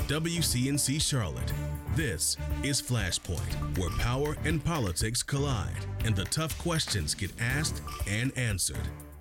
WCNC Charlotte. This is Flashpoint, where power and politics collide and the tough questions get asked and answered.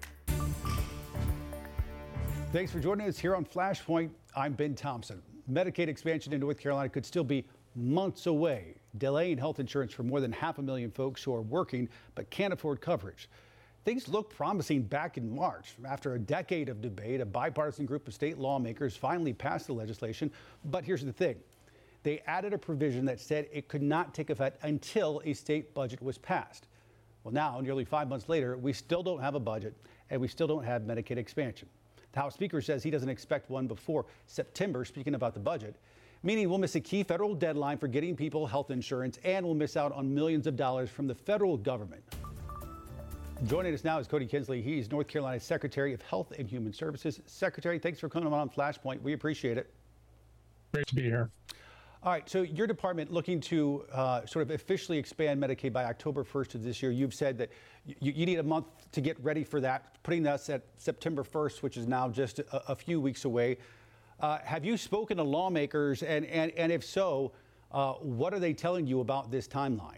Thanks for joining us here on Flashpoint. I'm Ben Thompson. Medicaid expansion in North Carolina could still be months away, delaying health insurance for more than 500,000 folks who are working but can't afford coverage. Things looked promising back in March. After a decade of debate, a bipartisan group of state lawmakers finally passed the legislation. But here's the thing. They added a provision that said it could not take effect until a state budget was passed. Well, now, nearly 5 months later, we still don't have a budget and we still don't have Medicaid expansion. The House Speaker says he doesn't expect one before September, speaking about the budget, meaning we'll miss a key federal deadline for getting people health insurance and we'll miss out on millions of dollars from the federal government. Joining us now is Cody Kinsley. He's North Carolina's Secretary of Health and Human Services. Secretary, thanks for coming on Flashpoint. We appreciate it. Great to be here. All right, so your department looking to sort of officially expand Medicaid by October 1st of this year. You've said that you need a month to get ready for that, putting us at September 1st, which is now just a few weeks away. Have you spoken to lawmakers, and if so, what are they telling you about this timeline?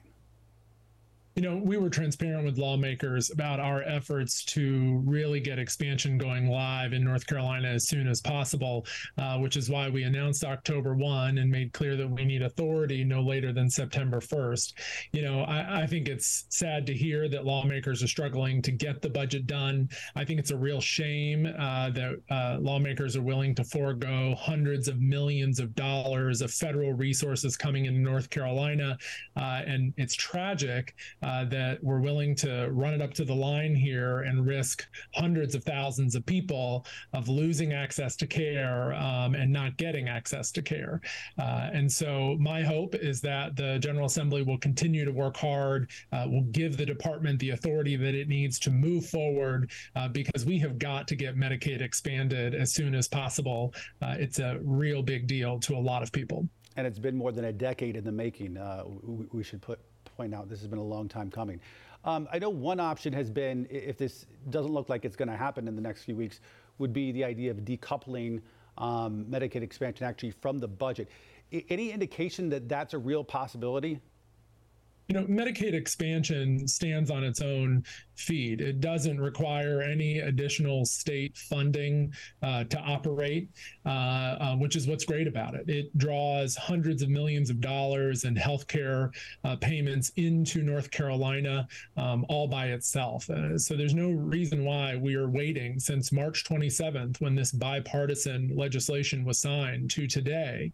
You know, we were transparent with lawmakers about our efforts to really get expansion going live in North Carolina as soon as possible, which is why we announced October 1 and made clear that we need authority no later than September 1st. You know, I think it's sad to hear that lawmakers are struggling to get the budget done. I think it's a real shame that lawmakers are willing to forego hundreds of millions of dollars of federal resources coming into North Carolina. And it's tragic that we're willing to run it up to the line here and risk hundreds of thousands of people of losing access to care and not getting access to care. And so my hope is that the General Assembly will continue to work hard, will give the department the authority that it needs to move forward because we have got to get Medicaid expanded as soon as possible. It's a real big deal to a lot of people. And it's been more than a decade in the making. We should point out this has been a long time coming. I know one option has been, if this doesn't look like it's going to happen in the next few weeks, would be the idea of decoupling Medicaid expansion actually from the budget. Any indication that that's a real possibility? You know, Medicaid expansion stands on its own feet. It doesn't require any additional state funding to operate, which is what's great about it. It draws hundreds of millions of dollars in healthcare payments into North Carolina all by itself. So there's no reason why we are waiting since March 27th, when this bipartisan legislation was signed, to today.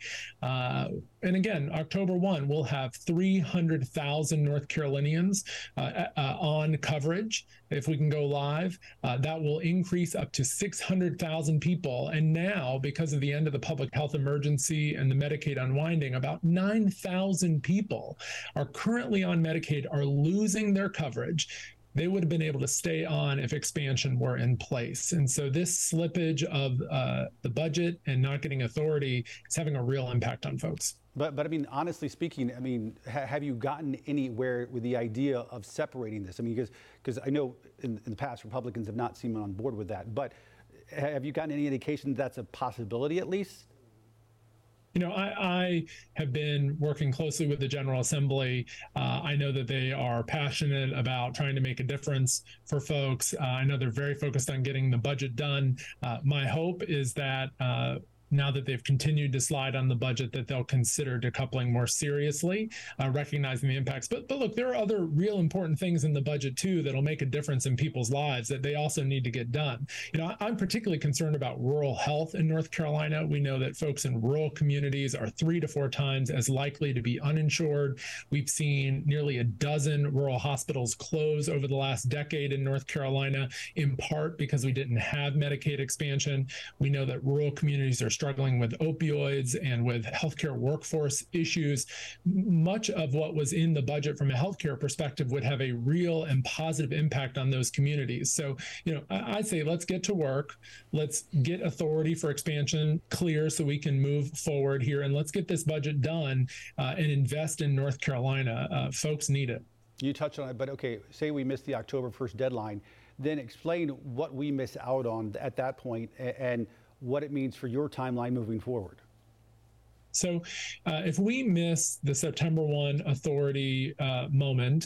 And again, October 1, we'll have 300,000 North Carolinians on coverage if we can go live. That will increase up to 600,000 people. And now, because of the end of the public health emergency and the Medicaid unwinding, about 9,000 people are currently on Medicaid are losing their coverage. They would have been able to stay on if expansion were in place. And so this slippage of the budget and not getting authority is having a real impact on folks. But I mean, honestly speaking, I mean, have you gotten anywhere with the idea of separating this? I mean, because I know in the past Republicans have not seemed on board with that. But have you gotten any indication that's a possibility at least? You know, I have been working closely with the General Assembly. I know that they are passionate about trying to make a difference for folks. I know they're very focused on getting the budget done. My hope is that now that they've continued to slide on the budget, that they'll consider decoupling more seriously, recognizing the impacts. But look, there are other real important things in the budget, too, that'll make a difference in people's lives that they also need to get done. You know, I'm particularly concerned about rural health in North Carolina. We know that folks in rural communities are 3 to 4 times as likely to be uninsured. We've seen nearly a dozen rural hospitals close over the last decade in North Carolina, in part because we didn't have Medicaid expansion. We know that rural communities are struggling with opioids and with healthcare workforce issues. Much of what was in the budget from a healthcare perspective would have a real and positive impact on those communities. So, you know, I'd say let's get to work. Let's get authority for expansion clear so we can move forward here, and let's get this budget done and invest in North Carolina. Folks need it. You touched on it, but okay, say we miss the October 1st deadline, then explain what we miss out on at that point and what it means for your timeline moving forward. So if we miss the September 1 authority moment,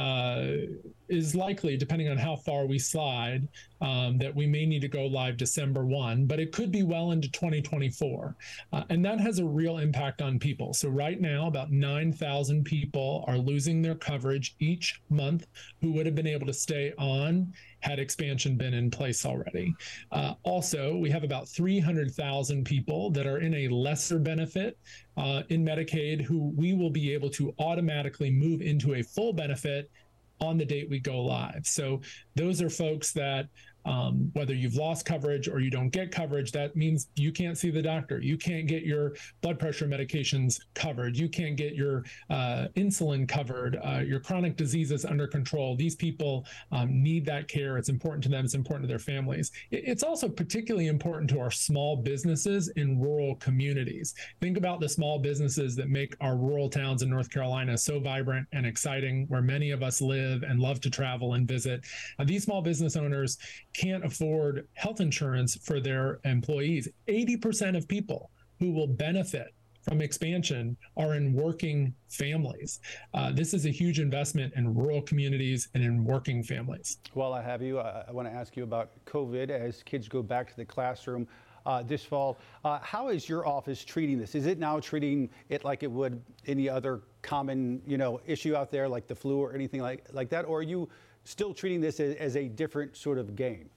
is likely, depending on how far we slide, that we may need to go live December 1, but it could be well into 2024. And that has a real impact on people. So right now, about 9,000 people are losing their coverage each month who would have been able to stay on had expansion been in place already. Also, we have about 300,000 people that are in a lesser benefit in Medicaid who we will be able to automatically move into a full benefit on the date we go live. So those are folks that whether you've lost coverage or you don't get coverage, that means you can't see the doctor. You can't get your blood pressure medications covered. You can't get your insulin covered, your chronic diseases under control. These people need that care. It's important to them. It's important to their families. It's also particularly important to our small businesses in rural communities. Think about the small businesses that make our rural towns in North Carolina so vibrant and exciting, where many of us live and love to travel and visit. These small business owners can't afford health insurance for their employees. 80% of people who will benefit from expansion are in working families. This is a huge investment in rural communities and in working families. While I have you, I want to ask you about COVID as kids go back to the classroom this fall. How is your office treating this? Is it now treating it like it would any other common, issue out there, like the flu or anything like that? Or are you still treating this as a different sort of game?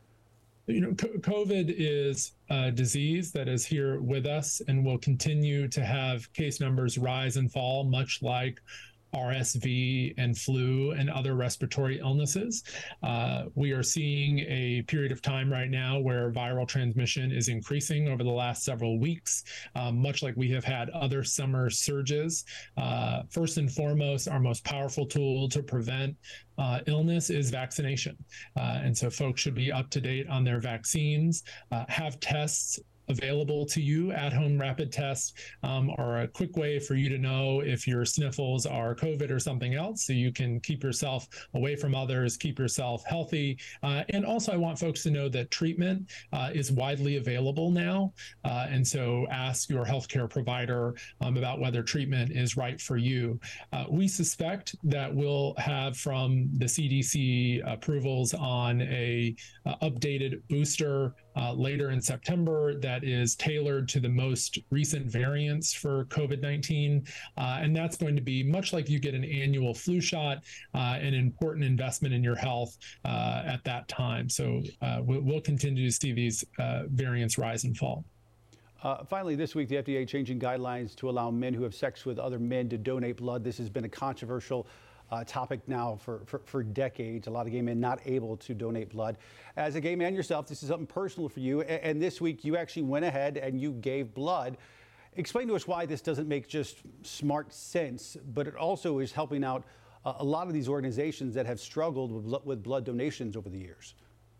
COVID is a disease that is here with us and will continue to have case numbers rise and fall, much like RSV and flu and other respiratory illnesses. We are seeing a period of time right now where viral transmission is increasing over the last several weeks, much like we have had other summer surges. First and foremost, our most powerful tool to prevent illness is vaccination. And so folks should be up to date on their vaccines, have tests available to you. At-home rapid tests are a quick way for you to know if your sniffles are COVID or something else, so you can keep yourself away from others, keep yourself healthy. And also, I want folks to know that treatment is widely available now. And so ask your healthcare provider about whether treatment is right for you. We suspect that we'll have from the CDC approvals on a updated booster later in September that is tailored to the most recent variants for COVID-19. And that's going to be much like you get an annual flu shot, an important investment in your health at that time. So we'll continue to see these variants rise and fall. Finally, this week, the FDA changing guidelines to allow men who have sex with other men to donate blood. This has been a controversial topic now for decades. A lot of gay men not able to donate blood. As a gay man yourself, this is something personal for you. And this week you actually went ahead and you gave blood. Explain to us why this doesn't make just smart sense, but it also is helping out a lot of these organizations that have struggled with blood donations over the years.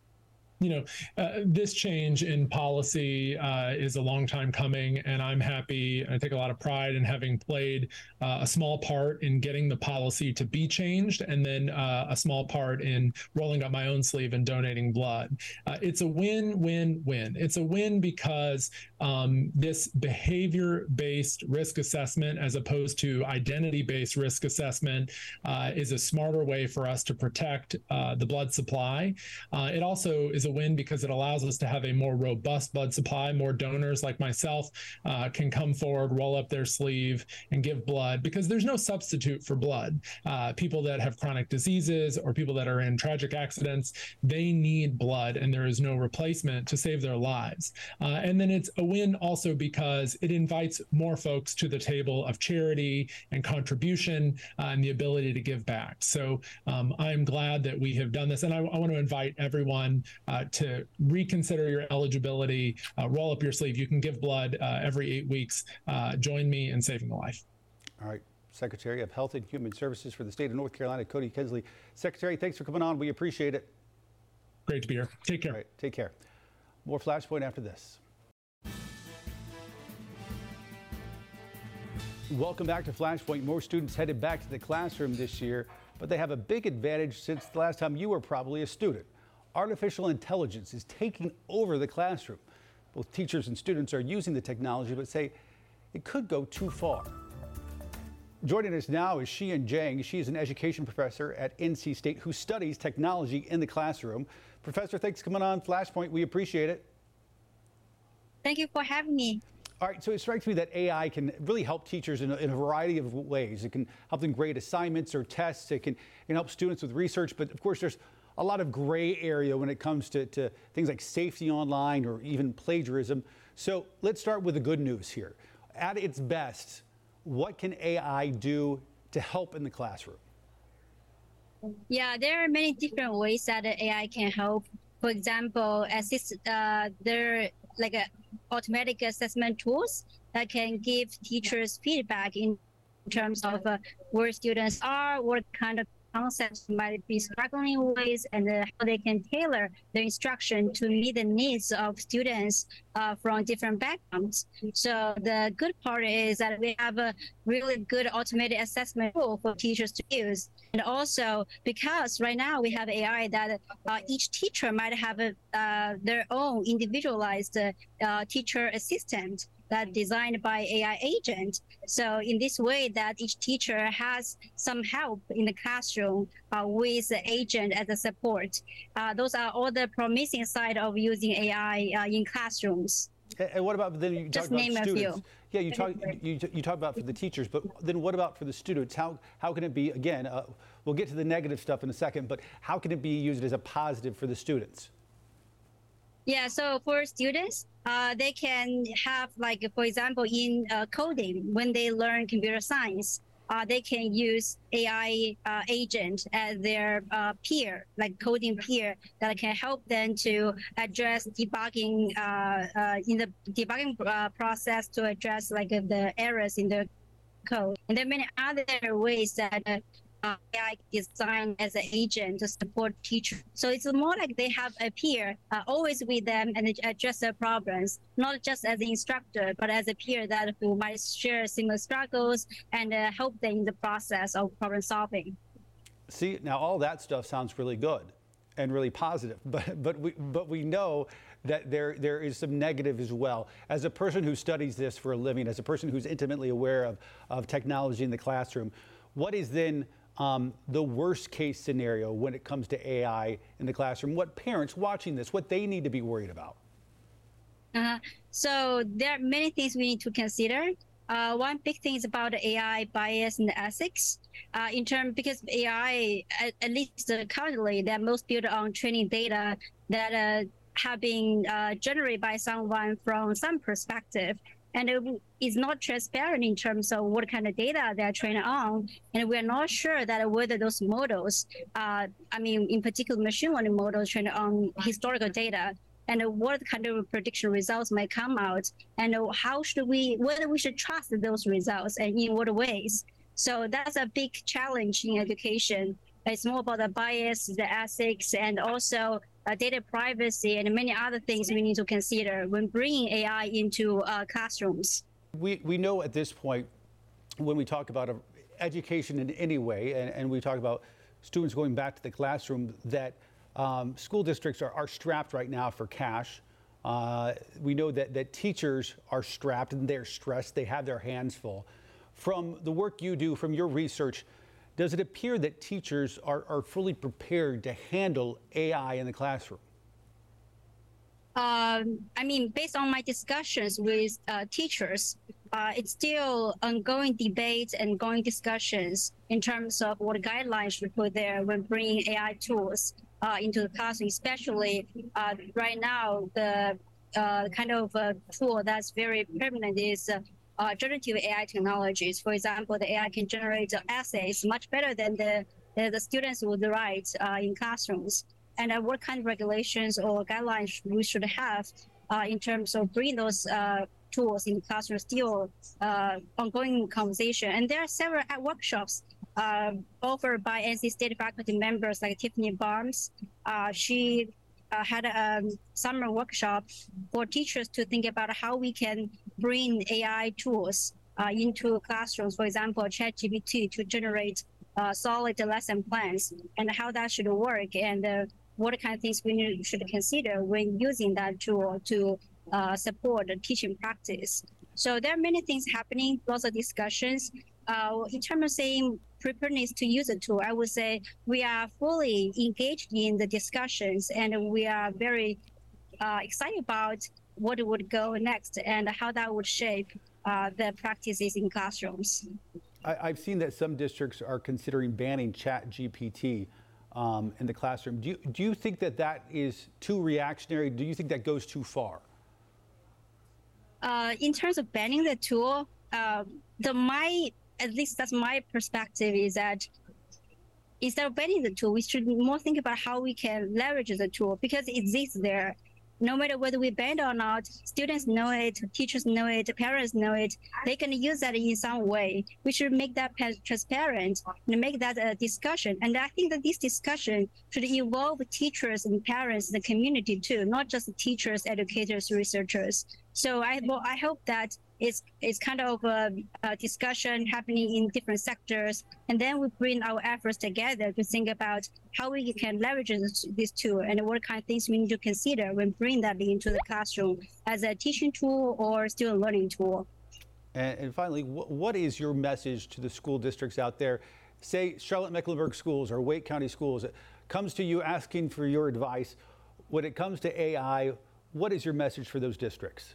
This change in policy is a long time coming, and I'm happy. I take a lot of pride in having played a small part in getting the policy to be changed, and then a small part in rolling up my own sleeve and donating blood. It's a win-win-win. It's a win because this behavior-based risk assessment, as opposed to identity-based risk assessment, is a smarter way for us to protect the blood supply. It also is a win because it allows us to have a more robust blood supply. More donors like myself can come forward, roll up their sleeve, and give blood, because there's no substitute for blood. People that have chronic diseases or people that are in tragic accidents, they need blood, and there is no replacement to save their lives. And then it's a win also because it invites more folks to the table of charity and contribution and the ability to give back. So I'm glad that we have done this, and I want to invite everyone to reconsider your eligibility, roll up your sleeve. You can give blood every 8 weeks. Join me in saving a life. All right. Secretary of Health and Human Services for the state of North Carolina, Cody Kinsley. Secretary, thanks for coming on. We appreciate it. Great to be here. Take care. All right, take care. More Flashpoint after this. Welcome back to Flashpoint. More students headed back to the classroom this year, but they have a big advantage since the last time you were probably a student. Artificial intelligence is taking over the classroom. Both teachers and students are using the technology, but say it could go too far. Joining us now is Xian Zhang. She is an education professor at NC State who studies technology in the classroom. Professor, thanks for coming on Flashpoint. We appreciate it. Thank you for having me. All right, so it strikes me that AI can really help teachers in a variety of ways. It can help them grade assignments or tests. It can help students with research. But of course, there's a lot of gray area when it comes to things like safety online or even plagiarism. So let's start with the good news here. At its best, what can AI do to help in the classroom? Yeah, there are many different ways that AI can help. For example, there are like automatic assessment tools that can give teachers feedback in terms of where students are, what kind of concepts might be struggling with, and how they can tailor their instruction to meet the needs of students from different backgrounds. So the good part is that we have a really good automated assessment tool for teachers to use. And also, because right now we have AI that each teacher might have their own individualized teacher assistant that designed by AI agent. So in this way that each teacher has some help in the classroom with the agent as a support. Those are all the promising side of using AI in classrooms. And what about then you talk about name students? A few. Yeah, you talk about for the teachers, but then what about for the students? How can it be, again, we'll get to the negative stuff in a second, but how can it be used as a positive for the students? Yeah, so for students, they can have, like, for example, in coding, when they learn computer science, they can use AI agent as their peer, like coding peer, that can help them to address debugging in the debugging process to address like the errors in the code. And there are many other ways that AI is designed as an agent to support teachers. So it's more like they have a peer always with them and address their problems, not just as an instructor, but as a peer that who might share similar struggles and help them in the process of problem solving. See, now all that stuff sounds really good and really positive, but we know that there is some negative as well. As a person who studies this for a living, as a person who's intimately aware of technology in the classroom, what is then the worst case scenario when it comes to AI in the classroom? What parents watching this, what they need to be worried about? So there are many things we need to consider. One big thing is about AI bias and ethics. Because AI, at least currently, they're most built on training data that have been generated by someone from some perspective. And it is not transparent in terms of what kind of data they're trained on. And we're not sure that whether those models, in particular machine learning models trained on historical data, and what kind of prediction results might come out, and whether we should trust those results and in what ways. So that's a big challenge in education. It's more about the bias, the ethics, and also data privacy and many other things we need to consider when bringing AI into classrooms. We know at this point, when we talk about education in any way, and we talk about students going back to the classroom, that school districts are strapped right now for cash. We know that teachers are strapped and they're stressed. They have their hands full. From the work you do, from your research, does it appear that teachers are fully prepared to handle AI in the classroom? Based on my discussions with teachers, it's still ongoing debate and ongoing discussions in terms of what guidelines should put there when bringing AI tools into the classroom, especially right now, the kind of tool that's very permanent is generative AI technologies. For example, the AI can generate essays much better than the students would write in classrooms. And what kind of regulations or guidelines we should have in terms of bringing those tools in the classroom, still ongoing conversation. And there are several workshops offered by NC State faculty members like Tiffany Barnes. She had a summer workshop for teachers to think about how we can bring AI tools into classrooms, for example, ChatGPT to generate solid lesson plans and how that should work, and what kind of things we should consider when using that tool to support the teaching practice. So there are many things happening, lots of discussions. In terms of saying preparedness to use a tool, I would say we are fully engaged in the discussions, and we are very excited about what would go next and how that would shape the practices in classrooms. I've seen that some districts are considering banning ChatGPT in the classroom. Do you think that is too reactionary? Do you think that goes too far? In terms of banning the tool, at least that's my perspective, is that instead of banning the tool, we should more think about how we can leverage the tool, because it exists there. No matter whether we ban it or not, students know it, teachers know it, parents know it. They can use that in some way. We should make that transparent and make that a discussion. And I think that this discussion should involve teachers and parents, the community too, not just teachers, educators, researchers. So I hope that it's kind of a discussion happening in different sectors, and then we bring our efforts together to think about how we can leverage this tool and what kind of things we need to consider when bringing that into the classroom as a teaching tool or student learning tool. And finally, what is your message to the school districts out there? Say Charlotte-Mecklenburg schools or Wake County schools comes to you asking for your advice. When it comes to AI, what is your message for those districts?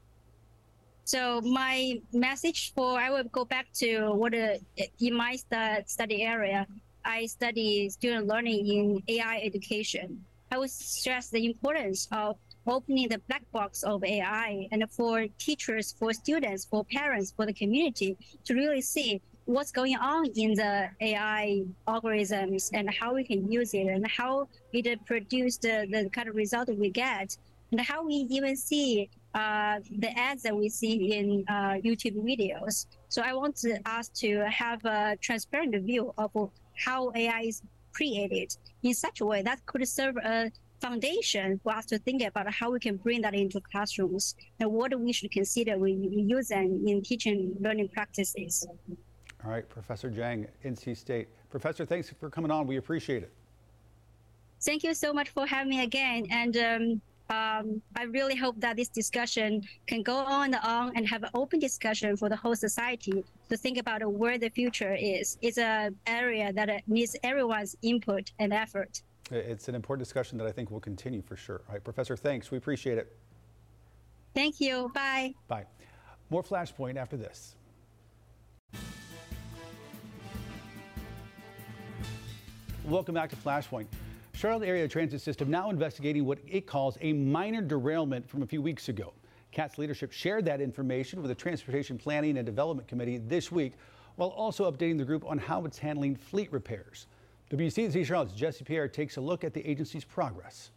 So my message I will go back to in my study area, I study student learning in AI education. I would stress the importance of opening the black box of AI, and for teachers, for students, for parents, for the community to really see what's going on in the AI algorithms and how we can use it and how it produced the kind of result we get, and how we even see the ads that we see in YouTube videos. So I want us to have a transparent view of how AI is created in such a way that could serve a foundation for us to think about how we can bring that into classrooms and what we should consider when we use them in teaching learning practices. All right, Professor Zhang, NC State. Professor, thanks for coming on. We appreciate it. Thank you so much for having me again. And I really hope that this discussion can go on and have an open discussion for the whole society to think about where the future is. It's an area that needs everyone's input and effort. It's an important discussion that I think will continue for sure. All right, Professor, thanks. We appreciate it. Thank you. Bye. Bye. More Flashpoint after this. Welcome back to Flashpoint. Charlotte Area Transit System now investigating what it calls a minor derailment from a few weeks ago. CATS leadership shared that information with the Transportation Planning and Development Committee this week, while also updating the group on how it's handling fleet repairs. WCNC Charlotte's Jesse Pierre takes a look at the agency's progress.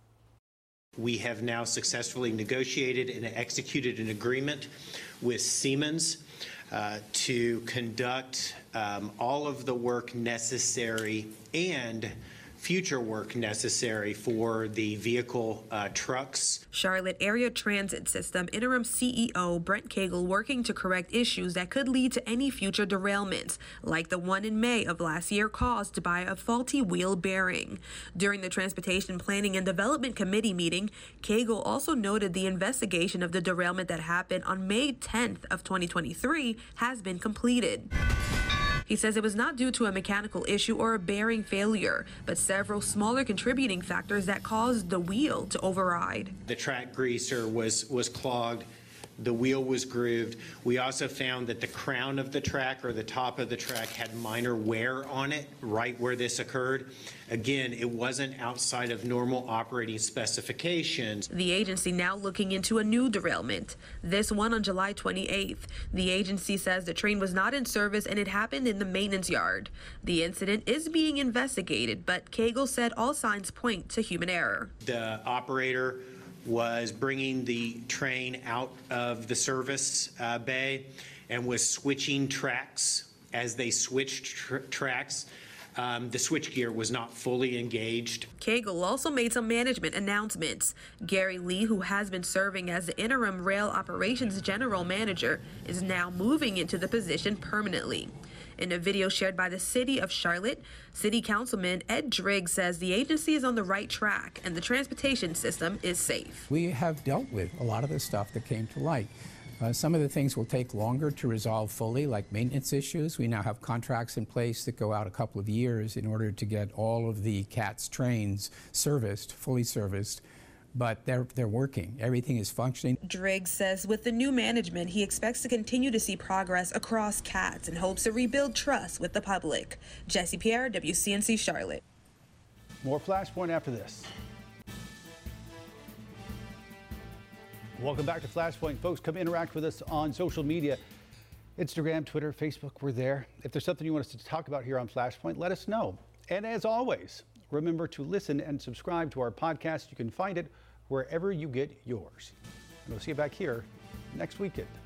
We have now successfully negotiated and executed an agreement with Siemens to conduct all of the work necessary and future work necessary for the vehicle trucks. Charlotte Area Transit System Interim CEO Brent Cagle working to correct issues that could lead to any future derailments, like the one in May of last year caused by a faulty wheel bearing. During the Transportation Planning and Development Committee meeting, Cagle also noted the investigation of the derailment that happened on May 10th of 2023 has been completed. He says it was not due to a mechanical issue or a bearing failure, but several smaller contributing factors that caused the wheel to override. The track greaser was clogged. The wheel was grooved. We also found that the crown of the track, or the top of the track, had minor wear on it right where this occurred. Again, it wasn't outside of normal operating specifications. The agency now looking into a new derailment, this one on July 28th. The agency says the train was not in service and it happened in the maintenance yard. The incident is being investigated, but Cagle said all signs point to human error. The operator was bringing the train out of the service bay and was switching tracks. As they switched tracks, the switchgear was not fully engaged. Cagle also made some management announcements. Gary Lee, who has been serving as the interim rail operations general manager, is now moving into the position permanently. In a video shared by the City of Charlotte, City Councilman Ed Driggs says the agency is on the right track and the transportation system is safe. We have dealt with a lot of the stuff that came to light. Some of the things will take longer to resolve fully, like maintenance issues. We now have contracts in place that go out a couple of years in order to get all of the CATS trains serviced, fully serviced. But they're working. Everything is functioning. Driggs says with the new management, he expects to continue to see progress across CATS and hopes to rebuild trust with the public. Jesse Pierre, WCNC Charlotte. More Flashpoint after this. Welcome back to Flashpoint. Folks, come interact with us on social media. Instagram, Twitter, Facebook, we're there. If there's something you want us to talk about here on Flashpoint, let us know. And as always, remember to listen and subscribe to our podcast. You can find it wherever you get yours. And we'll see you back here next weekend.